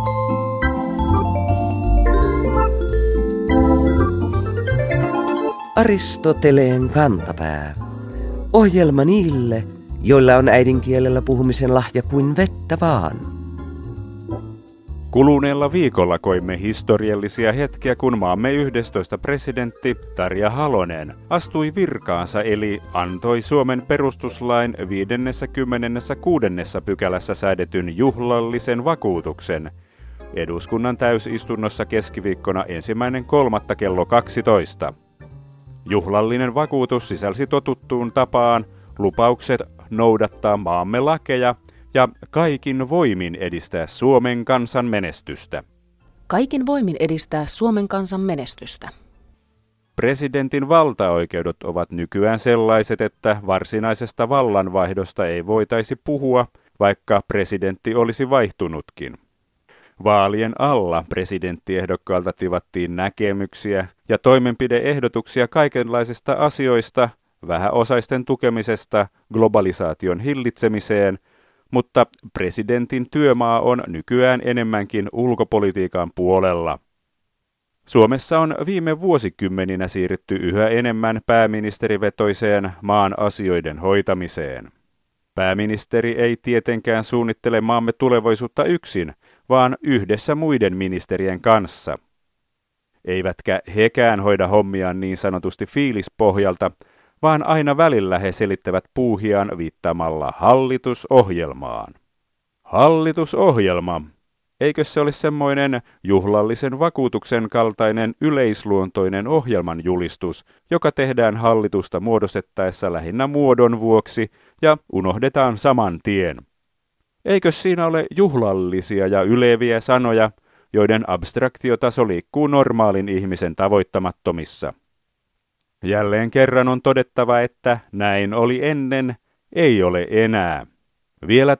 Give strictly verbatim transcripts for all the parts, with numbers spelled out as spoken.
Aristoteleen kantapää. Ohjelma niille, joilla on äidinkielellä puhumisen lahja kuin vettä vaan. Kuluneella viikolla koimme historiallisia hetkiä, kun maamme yhdestoista presidentti Tarja Halonen astui virkaansa eli antoi Suomen perustuslain viideskymmeneskuudes pykälässä säädetyn juhlallisen vakuutuksen eduskunnan täysistunnossa keskiviikkona ensimmäinen kolmatta kello kaksitoista. Juhlallinen vakuutus sisälsi totuttuun tapaan lupaukset noudattaa maamme lakeja ja kaikin voimin edistää Suomen kansan menestystä. Kaikin voimin edistää Suomen kansan menestystä. Presidentin valtaoikeudet ovat nykyään sellaiset, että varsinaisesta vallanvaihdosta ei voitaisi puhua, vaikka presidentti olisi vaihtunutkin. Vaalien alla presidenttiehdokkaalta tivattiin näkemyksiä ja toimenpideehdotuksia kaikenlaisista asioista, vähäosaisten tukemisesta globalisaation hillitsemiseen, mutta presidentin työmaa on nykyään enemmänkin ulkopolitiikan puolella. Suomessa on viime vuosikymmeninä siirrytty yhä enemmän pääministerivetoiseen maan asioiden hoitamiseen. Pääministeri ei tietenkään suunnittele maamme tulevaisuutta yksin, vaan yhdessä muiden ministerien kanssa. Eivätkä hekään hoida hommiaan niin sanotusti fiilispohjalta, vaan aina välillä he selittävät puuhiaan viittaamalla hallitusohjelmaan. Hallitusohjelma. Eikö se ole semmoinen juhlallisen vakuutuksen kaltainen yleisluontoinen ohjelman julistus, joka tehdään hallitusta muodostettaessa lähinnä muodon vuoksi ja unohdetaan saman tien? Eikö siinä ole juhlallisia ja yleviä sanoja, joiden abstraktiotaso liikkuu normaalin ihmisen tavoittamattomissa? Jälleen kerran on todettava, että näin oli ennen, ei ole enää. Vielä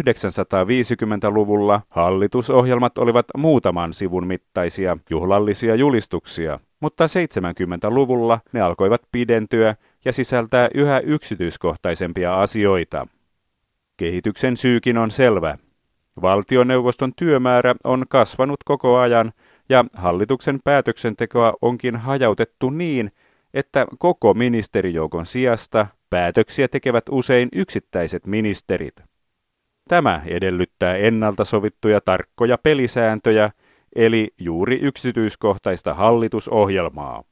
tuhatyhdeksänsataaviisikymmentäluvulla hallitusohjelmat olivat muutaman sivun mittaisia juhlallisia julistuksia, mutta seitsemänkymmentäluvulla ne alkoivat pidentyä ja sisältää yhä yksityiskohtaisempia asioita. Kehityksen syykin on selvä. Valtioneuvoston työmäärä on kasvanut koko ajan ja hallituksen päätöksentekoa onkin hajautettu niin, että koko ministerijoukon sijasta päätöksiä tekevät usein yksittäiset ministerit. Tämä edellyttää ennalta sovittuja tarkkoja pelisääntöjä, eli juuri yksityiskohtaista hallitusohjelmaa.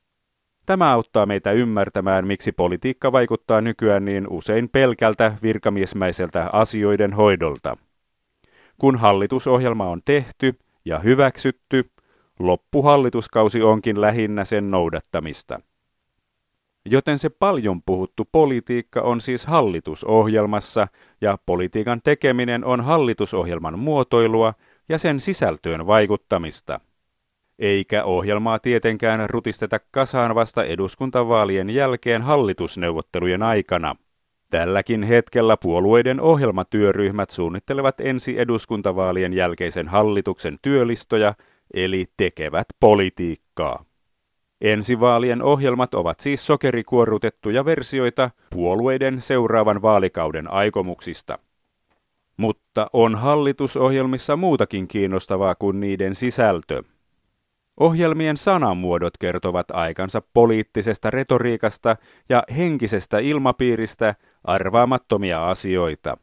Tämä auttaa meitä ymmärtämään, miksi politiikka vaikuttaa nykyään niin usein pelkältä virkamiesmäiseltä asioiden hoidolta. Kun hallitusohjelma on tehty ja hyväksytty, loppuhallituskausi onkin lähinnä sen noudattamista. Joten se paljon puhuttu politiikka on siis hallitusohjelmassa ja politiikan tekeminen on hallitusohjelman muotoilua ja sen sisältöön vaikuttamista. Eikä ohjelmaa tietenkään rutisteta kasaan vasta eduskuntavaalien jälkeen hallitusneuvottelujen aikana. Tälläkin hetkellä puolueiden ohjelmatyöryhmät suunnittelevat ensi eduskuntavaalien jälkeisen hallituksen työlistoja, eli tekevät politiikkaa. Ensivaalien ohjelmat ovat siis sokerikuorrutettuja versioita puolueiden seuraavan vaalikauden aikomuksista. Mutta on hallitusohjelmissa muutakin kiinnostavaa kuin niiden sisältö. Ohjelmien sanamuodot kertovat aikansa poliittisesta retoriikasta ja henkisestä ilmapiiristä arvaamattomia asioita.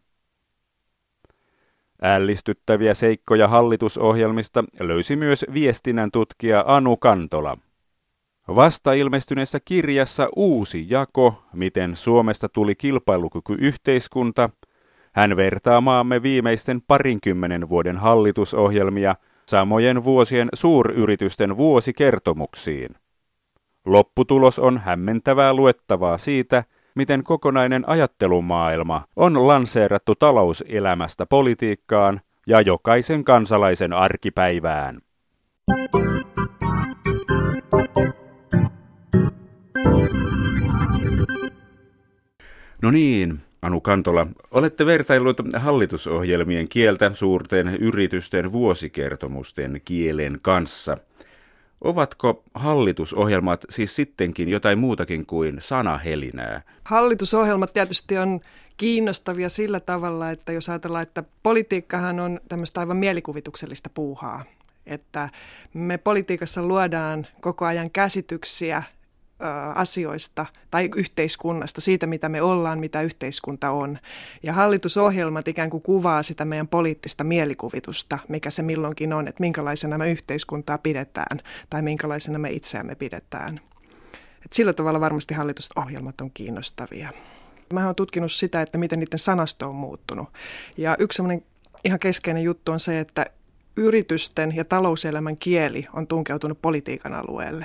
Ällistyttäviä seikkoja hallitusohjelmista löysi myös viestinnän tutkija Anu Kantola. Vasta ilmestyneessä kirjassa Uusi jako, miten Suomesta tuli kilpailukykyyhteiskunta, hän vertaa maamme viimeisten parinkymmenen vuoden hallitusohjelmia samojen vuosien suuryritysten vuosikertomuksiin. Lopputulos on hämmentävää luettavaa siitä, miten kokonainen ajattelumaailma on lanseerattu talouselämästä politiikkaan ja jokaisen kansalaisen arkipäivään. No niin, Anu Kantola, olette vertaillut hallitusohjelmien kieltä suurten yritysten vuosikertomusten kielen kanssa. Ovatko hallitusohjelmat siis sittenkin jotain muutakin kuin sanahelinää? Hallitusohjelmat tietysti on kiinnostavia sillä tavalla, että jos ajatellaan, että politiikkahan on tämmöistä aivan mielikuvituksellista puuhaa, että me politiikassa luodaan koko ajan käsityksiä asioista tai yhteiskunnasta, siitä mitä me ollaan, mitä yhteiskunta on. Ja hallitusohjelmat ikään kuin kuvaa sitä meidän poliittista mielikuvitusta, mikä se milloinkin on, että minkälaisena me yhteiskuntaa pidetään tai minkälaisena me itseämme pidetään. Et sillä tavalla varmasti hallitusohjelmat on kiinnostavia. Mä oon tutkinut sitä, että miten niiden sanasto on muuttunut. Ja yksi semmoinen ihan keskeinen juttu on se, että yritysten ja talouselämän kieli on tunkeutunut politiikan alueelle.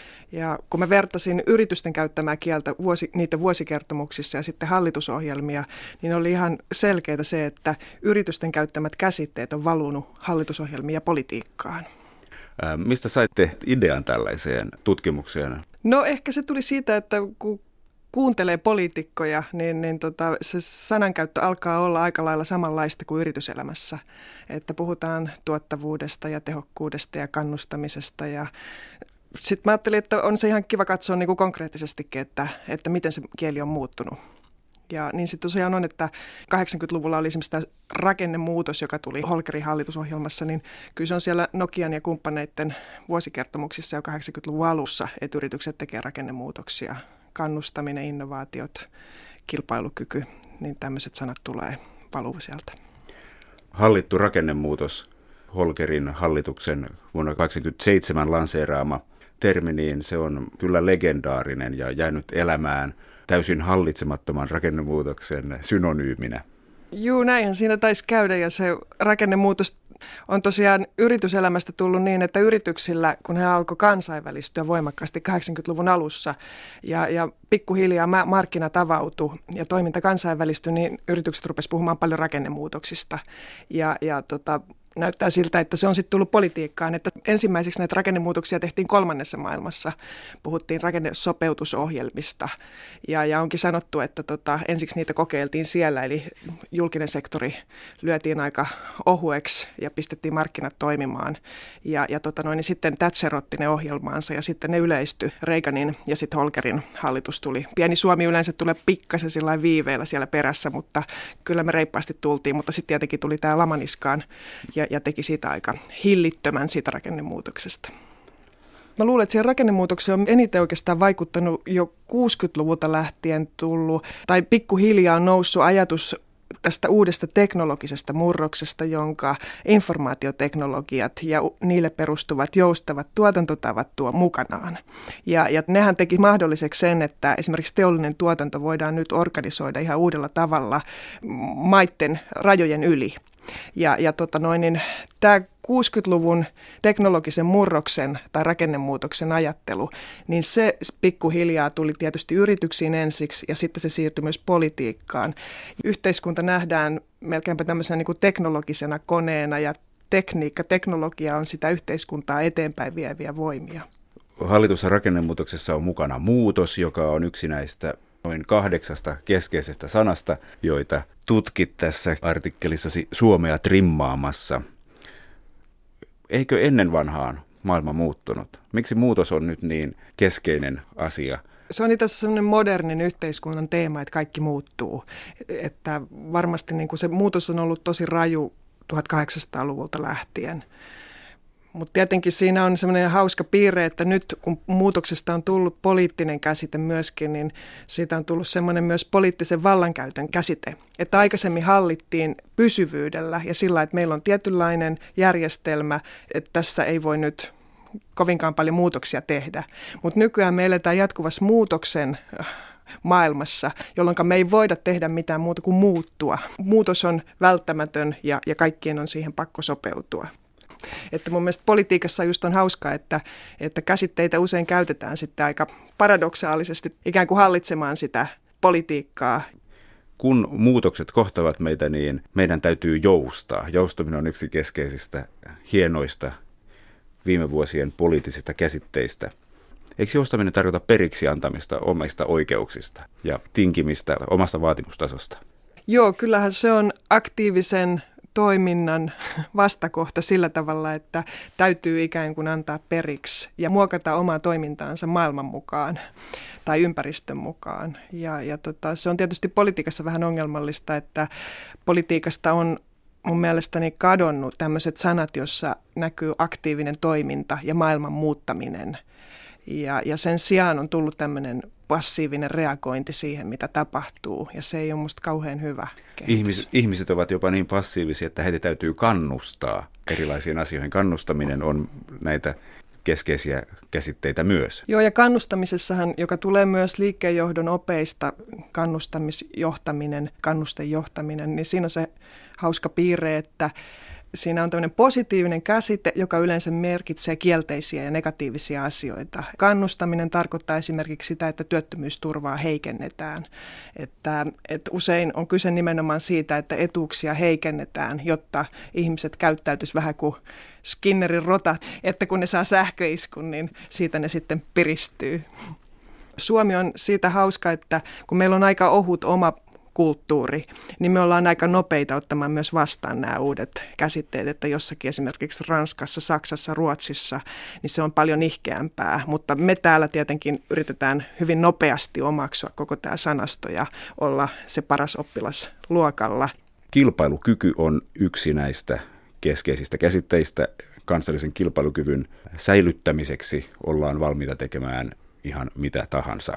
Ja kun mä vertasin yritysten käyttämää kieltä vuosi, niiden vuosikertomuksissa ja sitten hallitusohjelmia, niin oli ihan selkeää se, että yritysten käyttämät käsitteet on valunut hallitusohjelmiin ja politiikkaan. Ää, mistä saitte idean tällaiseen tutkimukseen? No ehkä se tuli siitä, että kun kuuntelee poliitikkoja, niin, niin tota, se sanankäyttö alkaa olla aika lailla samanlaista kuin yrityselämässä. Että puhutaan tuottavuudesta ja tehokkuudesta ja kannustamisesta ja sitten mä ajattelin, että on se ihan kiva katsoa niin kuin konkreettisestikin, että, että miten se kieli on muuttunut. Ja niin sitten tosiaan on, että kahdeksankymmentäluvulla oli esimerkiksi tämä rakennemuutos, joka tuli Holkerin hallitusohjelmassa, niin kyllä se on siellä Nokian ja kumppaneiden vuosikertomuksissa jo kahdeksankymmentäluvun alussa, että yritykset tekee rakennemuutoksia. Kannustaminen, innovaatiot, kilpailukyky, niin tämmöiset sanat tulee valuu sieltä. Hallittu rakennemuutos, Holkerin hallituksen vuonna tuhatyhdeksänsataakaksikymmentäseitsemän lanseeraama termi, niin se on kyllä legendaarinen ja jäänyt elämään täysin hallitsemattoman rakennemuutoksen synonyyminä. Juu, näinhän siinä taisi käydä ja se rakennemuutos on tosiaan yrityselämästä tullut niin, että yrityksillä, kun he alkoi kansainvälistyä voimakkaasti kahdeksankymmentäluvun alussa ja, ja pikkuhiljaa markkinat avautui ja toiminta kansainvälistyi, niin yritykset rupesivat puhumaan paljon rakennemuutoksista ja, ja tota, näyttää siltä, että se on sitten tullut politiikkaan, että ensimmäiseksi näitä rakennemuutoksia tehtiin kolmannessa maailmassa. Puhuttiin rakennesopeutusohjelmista ja, ja onkin sanottu, että tota, ensiksi niitä kokeiltiin siellä, eli julkinen sektori lyötiin aika ohueksi ja pistettiin markkinat toimimaan. Ja, ja tota noin, niin sitten Thatcher otti ne ohjelmaansa ja sitten ne yleistyi. Reaganin ja sitten Holkerin hallitus tuli. Pieni Suomi yleensä tulee pikkasen sillä viiveellä siellä perässä, mutta kyllä me reippaasti tultiin, mutta sitten tietenkin tuli tämä lamaniskaan ja, ja teki siitä aika hillittömän siitä rakennemuutoksesta. Mä luulen, että siihen rakennemuutokseen on eniten oikeastaan vaikuttanut jo kuusikymmentäluvulta lähtien tullut, tai pikkuhiljaa on noussut ajatus tästä uudesta teknologisesta murroksesta, jonka informaatioteknologiat ja niille perustuvat joustavat tuotantotavat tuo mukanaan. Ja, ja nehän teki mahdolliseksi sen, että esimerkiksi teollinen tuotanto voidaan nyt organisoida ihan uudella tavalla maiden rajojen yli. Ja, ja tota noin, niin tämä kuusikymmentäluvun teknologisen murroksen tai rakennemuutoksen ajattelu, niin se pikkuhiljaa tuli tietysti yrityksiin ensiksi ja sitten se siirtyi myös politiikkaan. Yhteiskunta nähdään melkeinpä tämmöisenä niin kuin teknologisena koneena ja tekniikka, teknologia on sitä yhteiskuntaa eteenpäin vieviä voimia. Hallitus- ja rakennemuutoksessa on mukana muutos, joka on yksi näistä noin kahdeksasta keskeisestä sanasta, joita tutkit tässä artikkelissasi Suomea trimmaamassa. Eikö ennen vanhaan maailma muuttunut? Miksi muutos on nyt niin keskeinen asia? Se on itse asiassa sellainen modernin yhteiskunnan teema, että kaikki muuttuu. Että varmasti niin kuin se muutos on ollut tosi raju tuhatkahdeksansataaluvulta lähtien. Mutta tietenkin siinä on semmoinen hauska piirre, että nyt kun muutoksesta on tullut poliittinen käsite myöskin, niin siitä on tullut semmoinen myös poliittisen vallankäytön käsite. Että aikaisemmin hallittiin pysyvyydellä ja sillä, että meillä on tietynlainen järjestelmä, että tässä ei voi nyt kovinkaan paljon muutoksia tehdä. Mutta nykyään me eletään jatkuvassa muutoksen maailmassa, jolloin me ei voida tehdä mitään muuta kuin muuttua. Muutos on välttämätön ja, ja kaikkien on siihen pakko sopeutua. Että mun mielestä politiikassa just on hauskaa, että, että käsitteitä usein käytetään sitten aika paradoksaalisesti ikään kuin hallitsemaan sitä politiikkaa. Kun muutokset kohtavat meitä, niin meidän täytyy joustaa. Joustaminen on yksi keskeisistä hienoista viime vuosien poliittisista käsitteistä. Eikö joustaminen tarkoita periksi antamista omista oikeuksista ja tinkimistä omasta vaatimustasosta? Joo, kyllähän se on aktiivisen toiminnan vastakohta sillä tavalla, että täytyy ikään kuin antaa periksi ja muokata omaa toimintaansa maailman mukaan tai ympäristön mukaan. Ja, ja tota, se on tietysti politiikassa vähän ongelmallista, että politiikasta on mun mielestäni kadonnut tämmöiset sanat, jossa näkyy aktiivinen toiminta ja maailman muuttaminen. Ja, ja sen sijaan on tullut tämmöinen passiivinen reagointi siihen, mitä tapahtuu, ja se ei ole musta kauhean hyvä kehitys. Ihmis, ihmiset ovat jopa niin passiivisia, että heitä täytyy kannustaa erilaisiin asioihin. Kannustaminen on näitä keskeisiä käsitteitä myös. Joo, ja kannustamisessahan, joka tulee myös liikkeenjohdon opeista, kannustamisjohtaminen, kannustejohtaminen, niin siinä on se hauska piirre, että siinä on tämmöinen positiivinen käsite, joka yleensä merkitsee kielteisiä ja negatiivisia asioita. Kannustaminen tarkoittaa esimerkiksi sitä, että työttömyysturvaa heikennetään. Että, että usein on kyse nimenomaan siitä, että etuuksia heikennetään, jotta ihmiset käyttäytyisivät vähän kuin Skinnerin rotat, että kun ne saa sähköiskun, niin siitä ne sitten piristyy. Suomi on siitä hauska, että kun meillä on aika ohut oma kulttuuri, niin me ollaan aika nopeita ottamaan myös vastaan nämä uudet käsitteet, että jossakin esimerkiksi Ranskassa, Saksassa, Ruotsissa, niin se on paljon nihkeämpää, mutta me täällä tietenkin yritetään hyvin nopeasti omaksua koko tämä sanasto ja olla se paras oppilas luokalla. Kilpailukyky on yksi näistä keskeisistä käsitteistä. Kansallisen kilpailukyvyn säilyttämiseksi ollaan valmiita tekemään ihan mitä tahansa.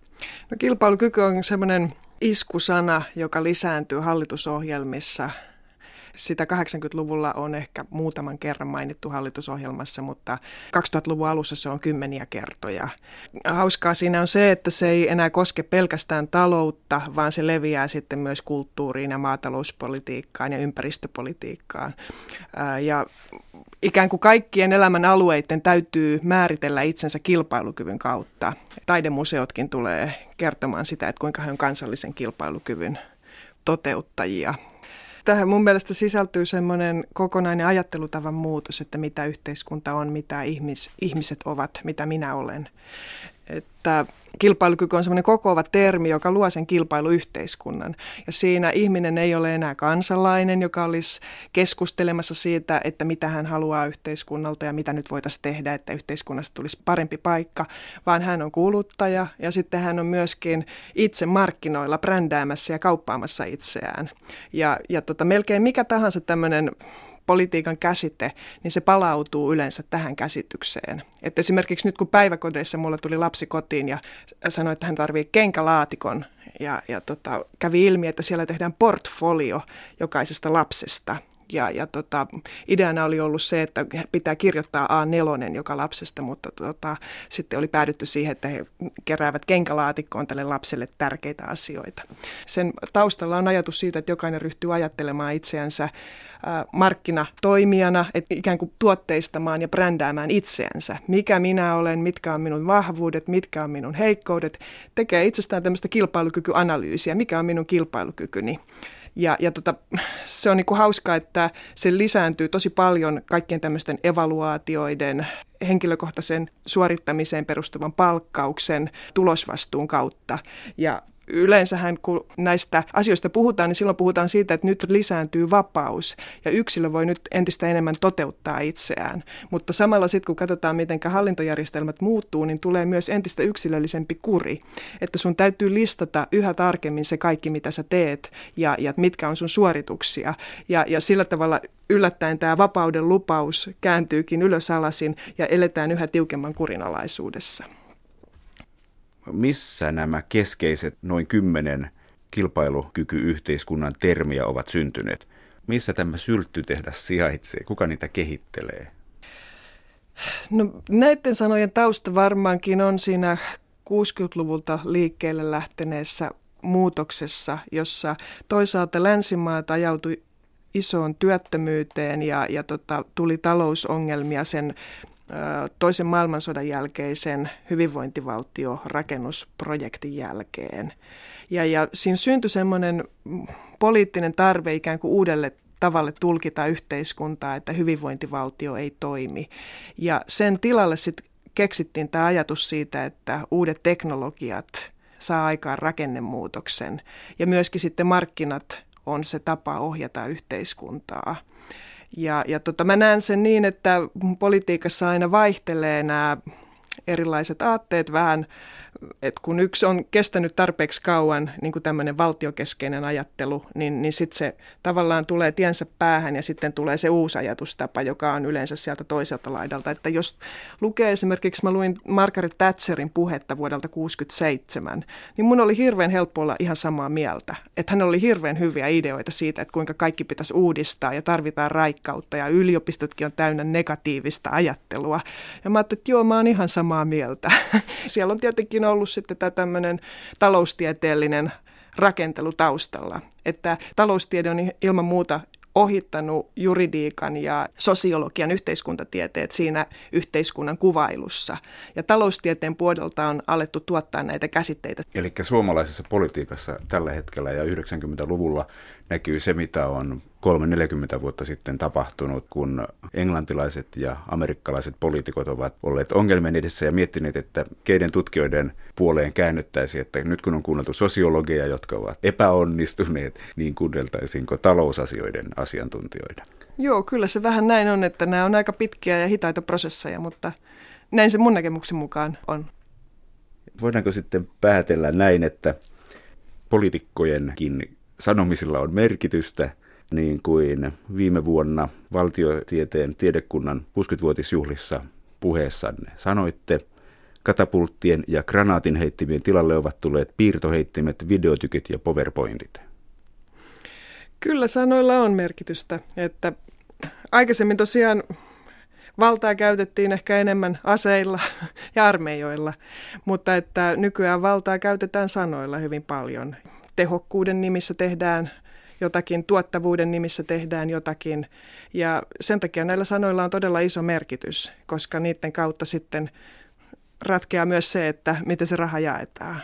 No, kilpailukyky on semmoinen iskusana, joka lisääntyy hallitusohjelmissa. Sitä kahdeksankymmentäluvulla on ehkä muutaman kerran mainittu hallitusohjelmassa, mutta kaksituhattaluvun alussa se on kymmeniä kertoja. Hauskaa siinä on se, että se ei enää koske pelkästään taloutta, vaan se leviää sitten myös kulttuuriin ja maatalouspolitiikkaan ja ympäristöpolitiikkaan. Ja ikään kuin kaikkien elämän alueiden täytyy määritellä itsensä kilpailukyvyn kautta. Taidemuseotkin tulee kertomaan sitä, että kuinka he on kansallisen kilpailukyvyn toteuttajia. Tähän mun mielestä sisältyy semmoinen kokonainen ajattelutavan muutos, että mitä yhteiskunta on, mitä ihmis, ihmiset ovat, mitä minä olen. Että kilpailukyky on semmoinen kokoava termi, joka luo sen kilpailuyhteiskunnan. Ja siinä ihminen ei ole enää kansalainen, joka olisi keskustelemassa siitä, että mitä hän haluaa yhteiskunnalta ja mitä nyt voitaisiin tehdä, että yhteiskunnasta tulisi parempi paikka, vaan hän on kuluttaja ja sitten hän on myöskin itse markkinoilla brändäämässä ja kauppaamassa itseään. Ja, ja tota, melkein mikä tahansa tämmöinen politiikan käsite, niin se palautuu yleensä tähän käsitykseen. Et esimerkiksi nyt kun päiväkodeissa mulla tuli lapsi kotiin ja sanoi, että hän tarvitsee kenkälaatikon ja, ja tota, kävi ilmi, että siellä tehdään portfolio jokaisesta lapsesta. Ja, ja tota, ideana oli ollut se, että pitää kirjoittaa A neljä joka lapsesta, mutta tota, sitten oli päädytty siihen, että he keräävät kenkälaatikkoon tälle lapselle tärkeitä asioita. Sen taustalla on ajatus siitä, että jokainen ryhtyy ajattelemaan itseänsä äh, markkinatoimijana, että ikään kuin tuotteistamaan ja brändäämään itseänsä. Mikä minä olen, mitkä on minun vahvuudet, mitkä on minun heikkoudet. Tekee itsestään tämmöistä kilpailukykyanalyysiä, mikä on minun kilpailukykyni. Ja, ja tota, se on niinku hauskaa, että se lisääntyy tosi paljon kaikkien tämmöisten evaluaatioiden, henkilökohtaisen suorittamiseen perustuvan palkkauksen, tulosvastuun kautta. Ja yleensähän kun näistä asioista puhutaan, niin silloin puhutaan siitä, että nyt lisääntyy vapaus ja yksilö voi nyt entistä enemmän toteuttaa itseään. Mutta samalla sitten kun katsotaan, miten hallintojärjestelmät muuttuu, niin tulee myös entistä yksilöllisempi kuri. Että sun täytyy listata yhä tarkemmin se kaikki, mitä sä teet ja, ja mitkä on sun suorituksia. Ja, ja sillä tavalla yllättäen tämä vapauden lupaus kääntyykin ylösalasin ja eletään yhä tiukemman kurinalaisuudessa. Missä nämä keskeiset noin kymmenen kilpailukykyyhteiskunnan termiä ovat syntyneet? Missä tämä sylttytehdas sijaitsee? Kuka niitä kehittelee? No, näiden sanojen tausta varmaankin on siinä kuusikymmentäluvulta liikkeelle lähteneessä muutoksessa, jossa toisaalta länsimaat ajautui isoon työttömyyteen ja, ja tota, tuli talousongelmia sen toisen maailmansodan jälkeisen hyvinvointivaltiorakennusprojektin jälkeen. Ja, ja siinä syntyi semmoinen poliittinen tarve ikään kuin uudelle tavalle tulkita yhteiskuntaa, että hyvinvointivaltio ei toimi. Ja sen tilalle sitten keksittiin tämä ajatus siitä, että uudet teknologiat saa aikaan rakennemuutoksen ja myöskin sitten markkinat on se tapa ohjata yhteiskuntaa. Ja, ja tota, mä näen sen niin, että politiikassa aina vaihtelee nämä erilaiset aatteet vähän, että kun yksi on kestänyt tarpeeksi kauan, niin kuin tämmöinen valtiokeskeinen ajattelu, niin, niin sitten se tavallaan tulee tiensä päähän ja sitten tulee se uusi ajatustapa, joka on yleensä sieltä toiselta laidalta. Että jos lukee esimerkiksi, mä luin Margaret Thatcherin puhetta vuodelta kuusikymmentäseitsemän, niin mun oli hirveän helppo olla ihan samaa mieltä. Että hän oli hirveän hyviä ideoita siitä, että kuinka kaikki pitäisi uudistaa ja tarvitaan raikkautta ja yliopistotkin on täynnä negatiivista ajattelua. Ja mä ajattelin, että joo, mä oon ihan samaa mieltä. Siellä on tietenkin ollut sitten tämä tämmöinen taloustieteellinen rakentelu taustalla, että taloustiede on ilman muuta ohittanut juridiikan ja sosiologian yhteiskuntatieteet siinä yhteiskunnan kuvailussa. Ja taloustieteen puolelta on alettu tuottaa näitä käsitteitä. Eli suomalaisessa politiikassa tällä hetkellä ja yhdeksänkymmentäluvulla näkyy se, mitä on kolme neljäkymmentä vuotta sitten tapahtunut, kun englantilaiset ja amerikkalaiset poliitikot ovat olleet ongelmien edessä ja miettineet, että keiden tutkijoiden puoleen käännyttäisiin, että nyt kun on kuunneltu sosiologeja, jotka ovat epäonnistuneet, niin kuunneltaisiinko talousasioiden asiantuntijoita? Joo, kyllä se vähän näin on, että nämä on aika pitkiä ja hitaita prosesseja, mutta näin se mun näkemyksen mukaan on. Voidaanko sitten päätellä näin, että poliitikkojenkin sanomisilla on merkitystä, niin kuin viime vuonna valtiotieteen tiedekunnan kuusikymmenvuotisjuhlissa puheessanne sanoitte, katapulttien ja granaatinheittimien tilalle ovat tulleet piirtoheittimet, videotykit ja powerpointit. Kyllä sanoilla on merkitystä, että aikaisemmin tosiaan valtaa käytettiin ehkä enemmän aseilla ja armeijoilla, mutta että nykyään valtaa käytetään sanoilla hyvin paljon. Tehokkuuden nimissä tehdään jotakin, tuottavuuden nimissä tehdään jotakin ja sen takia näillä sanoilla on todella iso merkitys, koska niiden kautta sitten ratkeaa myös se, että miten se raha jaetaan.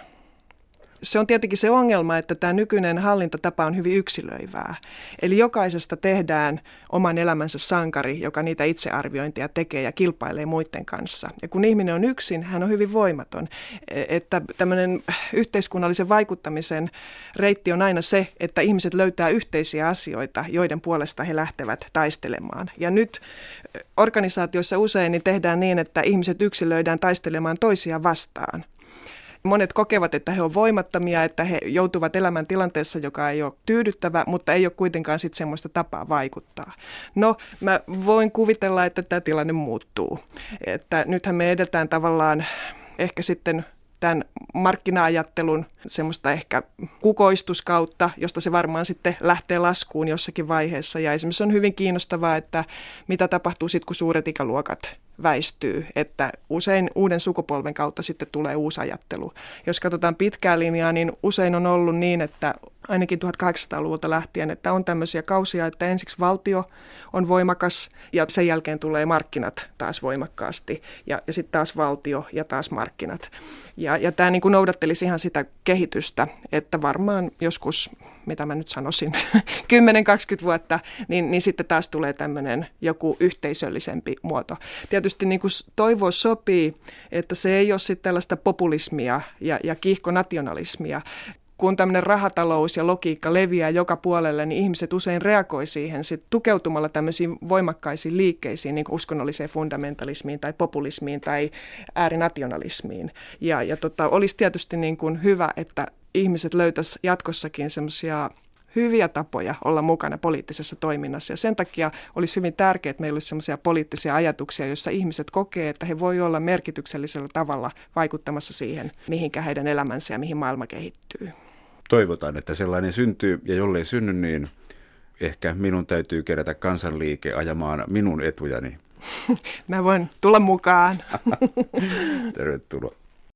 Se on tietenkin se ongelma, että tämä nykyinen hallintatapa on hyvin yksilöivää. Eli jokaisesta tehdään oman elämänsä sankari, joka niitä itsearviointia tekee ja kilpailee muiden kanssa. Ja kun ihminen on yksin, hän on hyvin voimaton. Että tämmöinen yhteiskunnallisen vaikuttamisen reitti on aina se, että ihmiset löytää yhteisiä asioita, joiden puolesta he lähtevät taistelemaan. Ja nyt organisaatioissa usein niin tehdään niin, että ihmiset yksilöidään taistelemaan toisia vastaan. Monet kokevat, että he ovat voimattomia, että he joutuvat elämään tilanteessa, joka ei ole tyydyttävä, mutta ei ole kuitenkaan sitten semmoista tapaa vaikuttaa. No, mä voin kuvitella, että tämä tilanne muuttuu. Että nythän me edetään tavallaan ehkä sitten tämän markkina-ajattelun semmoista ehkä kukoistuskautta, josta se varmaan sitten lähtee laskuun jossakin vaiheessa. Ja esimerkiksi on hyvin kiinnostavaa, että mitä tapahtuu sitten, kun suuret ikäluokat väistyy, että usein uuden sukupolven kautta sitten tulee uusi ajattelu. Jos katsotaan pitkää linjaa, niin usein on ollut niin, että ainakin tuhatkahdeksansataaluvulta lähtien, että on tämmöisiä kausia, että ensiksi valtio on voimakas ja sen jälkeen tulee markkinat taas voimakkaasti ja, ja sitten taas valtio ja taas markkinat. Ja, ja tämä niin kuin noudattelisi ihan sitä kehitystä, että varmaan joskus, mitä mä nyt sanoisin, kymmenen kaksikymmentä vuotta, niin, niin sitten taas tulee tämmöinen joku yhteisöllisempi muoto. Tietysti niin kuin toivoa sopii, että se ei ole sitten tällaista populismia ja, ja kiihkonationalismia. Kun tämmöinen rahatalous ja logiikka leviää joka puolelle, niin ihmiset usein reagoi siihen sit tukeutumalla tämmöisiin voimakkaisiin liikkeisiin, niin kuin uskonnolliseen fundamentalismiin tai populismiin tai äärinationalismiin. Ja, ja tota, olisi tietysti niin kuin hyvä, että ihmiset löytäisi jatkossakin semmoisia hyviä tapoja olla mukana poliittisessa toiminnassa. Ja sen takia olisi hyvin tärkeää, että meillä olisi semmoisia poliittisia ajatuksia, joissa ihmiset kokee, että he voi olla merkityksellisellä tavalla vaikuttamassa siihen, mihinkä heidän elämänsä ja mihin maailma kehittyy. Toivotaan, että sellainen syntyy, ja jollei synny, niin ehkä minun täytyy kerätä kansanliike ajamaan minun etujani. Mä voin tulla mukaan. Tervetuloa.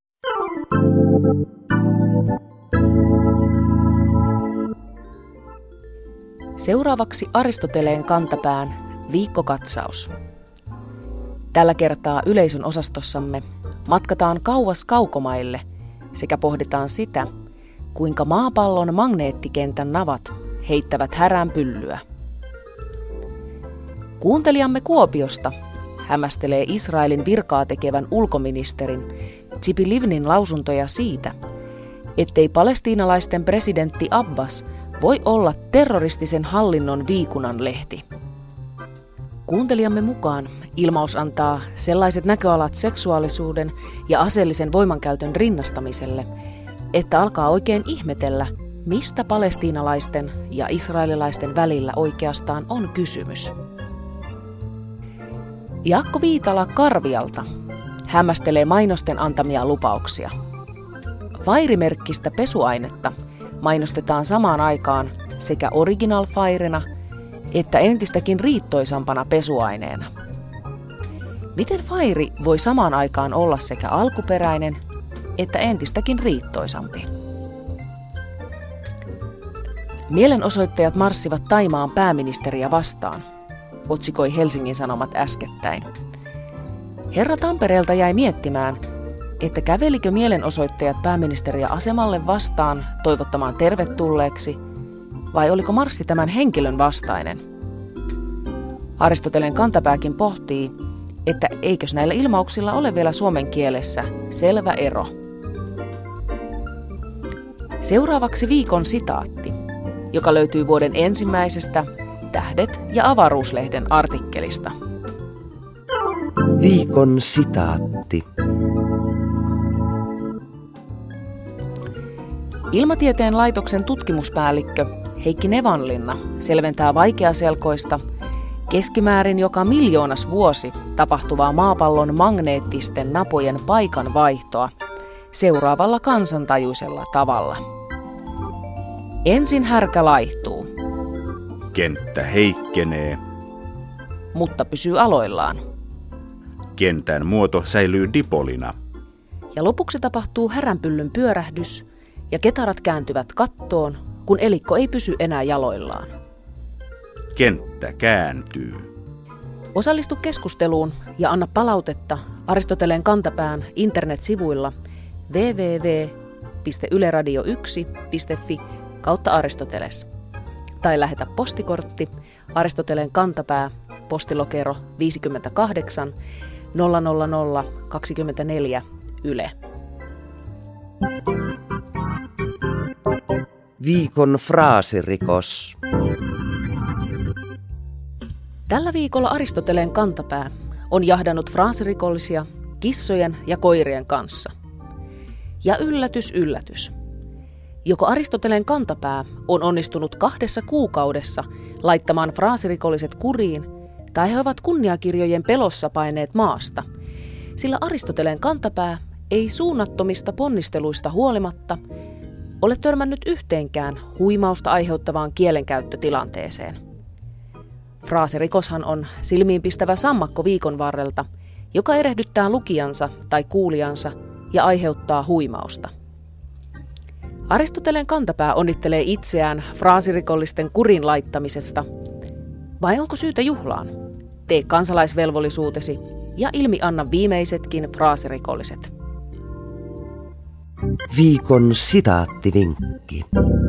Seuraavaksi Aristoteleen kantapään viikkokatsaus. Tällä kertaa yleisön osastossamme matkataan kauas kaukomaille sekä pohditaan sitä, kuinka maapallon magneettikentän navat heittävät häränpyllyä. Kuuntelijamme Kuopiosta hämmästelee Israelin virkaa tekevän ulkoministerin Tzipi Livnin lausuntoja siitä, ettei palestiinalaisten presidentti Abbas voi olla terroristisen hallinnon viikunan lehti. Kuuntelijamme mukaan ilmaus antaa sellaiset näköalat seksuaalisuuden ja aseellisen voimankäytön rinnastamiselle, että alkaa oikein ihmetellä, mistä palestiinalaisten ja israelilaisten välillä oikeastaan on kysymys. Jaakko Viitala Karvialta hämmästelee mainosten antamia lupauksia. Fairy-merkkistä pesuainetta mainostetaan samaan aikaan sekä Original Fairena että entistäkin riittoisampana pesuaineena. Miten Fairy voi samaan aikaan olla sekä alkuperäinen että entistäkin riittoisampi? Mielenosoittajat marssivat Thaimaan pääministeriä vastaan, otsikoi Helsingin Sanomat äskettäin. Herra Tampereelta jäi miettimään, että kävelikö mielenosoittajat pääministeriä asemalle vastaan toivottamaan tervetulleeksi, vai oliko marssi tämän henkilön vastainen? Aristotelen Kantapääkin pohtii, että eikös näillä ilmauksilla ole vielä suomen kielessä selvä ero. Seuraavaksi viikon sitaatti, joka löytyy vuoden ensimmäisestä Tähdet ja avaruuslehden artikkelista. Viikon sitaatti. Ilmatieteen laitoksen tutkimuspäällikkö Heikki Nevanlinna selventää vaikeaselkoista, keskimäärin joka miljoonas vuosi tapahtuvaa maapallon magneettisten napojen paikanvaihtoa seuraavalla kansantajuisella tavalla. Ensin härkä laihtuu. Kenttä heikkenee. Mutta pysyy aloillaan. Kentän muoto säilyy dipolina. Ja lopuksi tapahtuu häränpyllyn pyörähdys ja ketarat kääntyvät kattoon, kun elikko ei pysy enää jaloillaan. Kenttä kääntyy. Osallistu keskusteluun ja anna palautetta Aristoteleen Kantapään internetsivuilla double-u double-u double-u piste yle radio yksi piste fi kautta Aristoteles. Tai lähetä postikortti Aristoteleen Kantapää, postilokero viisikymmentäkahdeksan nolla nolla nolla kaksikymmentäneljä Yle. Viikon fraasirikos. Tällä viikolla Aristoteleen Kantapää on jahdannut fraasirikollisia kissojen ja koirien kanssa. Ja yllätys, yllätys. Joko Aristoteleen Kantapää on onnistunut kahdessa kuukaudessa laittamaan fraasirikolliset kuriin, tai he ovat kunniakirjojen pelossa paineet maasta, sillä Aristoteleen Kantapää ei suunnattomista ponnisteluista huolimatta ole törmännyt yhteenkään huimausta aiheuttavaan kielenkäyttötilanteeseen. Fraasirikoshan on silmiinpistävä sammakko viikon varrelta, joka erehdyttää lukijansa tai kuulijansa ja aiheuttaa huimausta. Aristoteleen Kantapää onnittelee itseään fraasirikollisten kurin laittamisesta. Vai onko syytä juhlaan? Tee kansalaisvelvollisuutesi ja ilmi anna viimeisetkin fraasirikolliset. Viikon sitaattivinkki.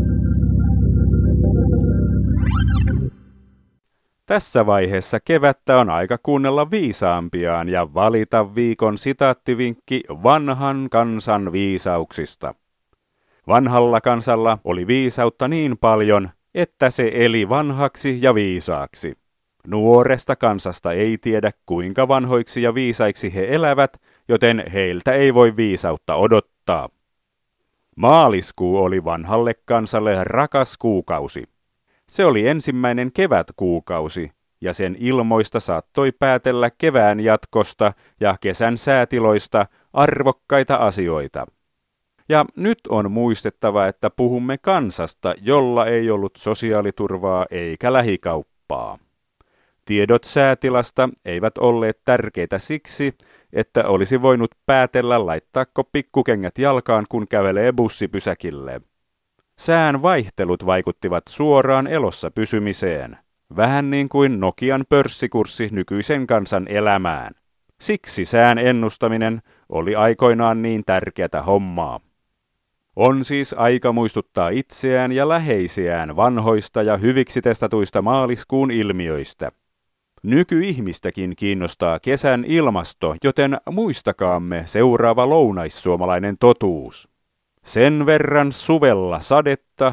Tässä vaiheessa kevättä on aika kuunnella viisaampiaan ja valita viikon sitaattivinkki vanhan kansan viisauksista. Vanhalla kansalla oli viisautta niin paljon, että se eli vanhaksi ja viisaaksi. Nuoresta kansasta ei tiedä, kuinka vanhoiksi ja viisaiksi he elävät, joten heiltä ei voi viisautta odottaa. Maaliskuu oli vanhalle kansalle rakas kuukausi. Se oli ensimmäinen kevätkuukausi, ja sen ilmoista saattoi päätellä kevään jatkosta ja kesän säätiloista arvokkaita asioita. Ja nyt on muistettava, että puhumme kansasta, jolla ei ollut sosiaaliturvaa eikä lähikauppaa. Tiedot säätilasta eivät olleet tärkeitä siksi, että olisi voinut päätellä laittaako pikkukengät jalkaan, kun kävelee bussipysäkille. Sään vaihtelut vaikuttivat suoraan elossa pysymiseen, vähän niin kuin Nokian pörssikurssi nykyisen kansan elämään. Siksi sään ennustaminen oli aikoinaan niin tärkeätä hommaa. On siis aika muistuttaa itseään ja läheisiään vanhoista ja hyviksi testatuista maaliskuun ilmiöistä. Nykyihmistäkin kiinnostaa kesän ilmasto, joten muistakaamme seuraava lounaissuomalainen totuus. Sen verran suvella sadetta,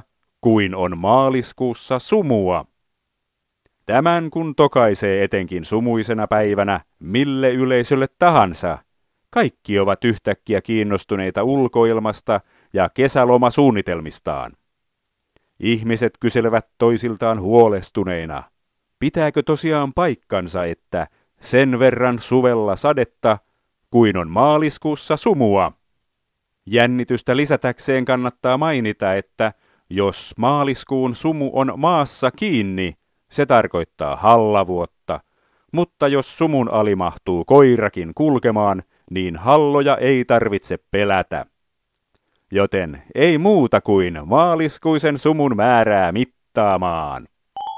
kuin on maaliskuussa sumua. Tämän kun tokaisee etenkin sumuisena päivänä mille yleisölle tahansa, kaikki ovat yhtäkkiä kiinnostuneita ulkoilmasta ja kesälomasuunnitelmistaan. Ihmiset kyselevät toisiltaan huolestuneina, pitääkö tosiaan paikkansa, että sen verran suvella sadetta, kuin on maaliskuussa sumua. Jännitystä lisätäkseen kannattaa mainita, että jos maaliskuun sumu on maassa kiinni, se tarkoittaa hallavuotta, mutta jos sumun ali mahtuu koirakin kulkemaan, niin halloja ei tarvitse pelätä. Joten ei muuta kuin maaliskuisen sumun määrää mittaamaan.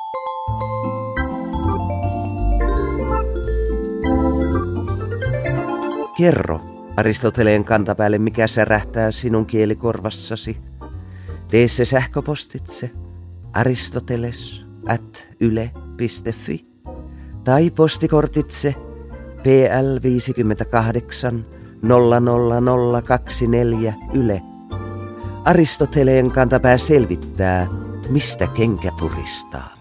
Kerro Aristoteleen kantapäälle, mikä särähtää sinun kielikorvassasi. Tee se sähköpostitse aristoteles at yle piste fi tai postikortitse P L viisikymmentäkahdeksan nolla nolla nolla kaksikymmentäneljä Yle. Aristoteleen kantapää selvittää, mistä kenkä puristaa.